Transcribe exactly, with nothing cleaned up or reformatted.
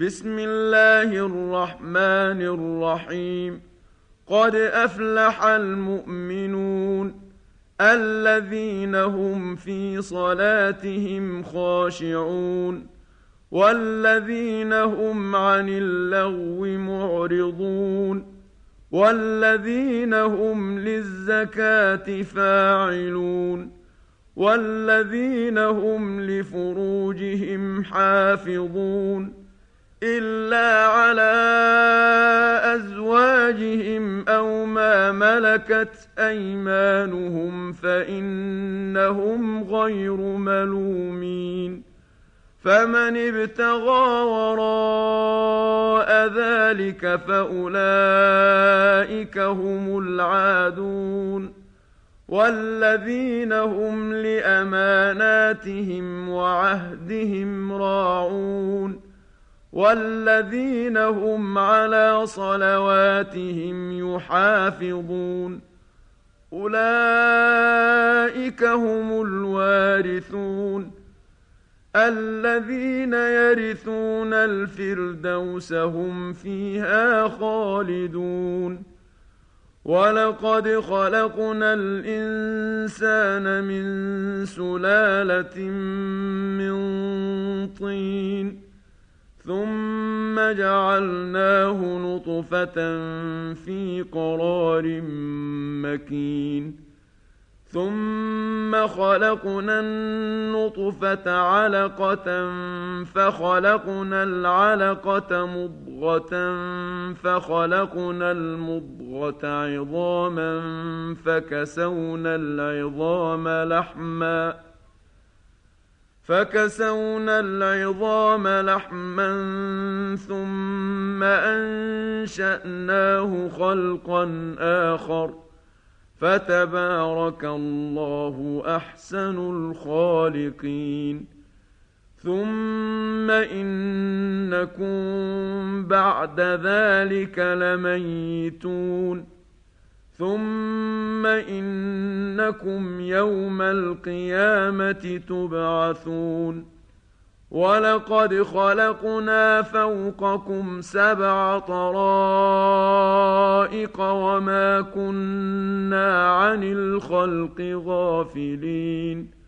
بسم الله الرحمن الرحيم. قد أفلح المؤمنون الذين هم في صلاتهم خاشعون والذين هم عن اللغو معرضون والذين هم للزكاة فاعلون والذين هم لفروجهم حافظون إلا على أزواجهم أو ما ملكت أيمانهم فإنهم غير ملومين. فمن ابتغى وراء ذلك فأولئك هم العادون والذين هم لأماناتهم وعهدهم راعون والذين هم على صلواتهم يحافظون أولئك هم الوارثون الذين يرثون الفردوس هم فيها خالدون. ولقد خلقنا الإنسان من سلالة من طين ثم جعلناه نطفة في قرار مكين ثم خلقنا النطفة علقة فخلقنا العلقة مضغة فخلقنا المضغة عظاما فكسونا العظام لحما فكسونا العظام لحما ثم أنشأناه خلقا آخر فتبارك الله أحسن الخالقين. ثم إنكم بعد ذلك لميتون ثم إنكم يوم القيامة تبعثون. ولقد خلقنا فوقكم سبع طرائق وما كنا عن الخلق غافلين.